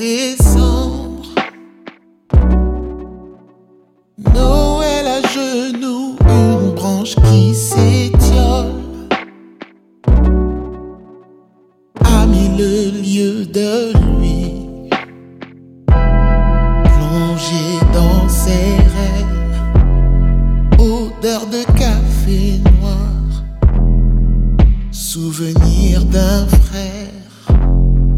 décembre, Noël à genoux, une branche qui s'étiole a mis le lieu de lui, plongé dans ses rêves, odeur de café noir, souvenir d'un frère.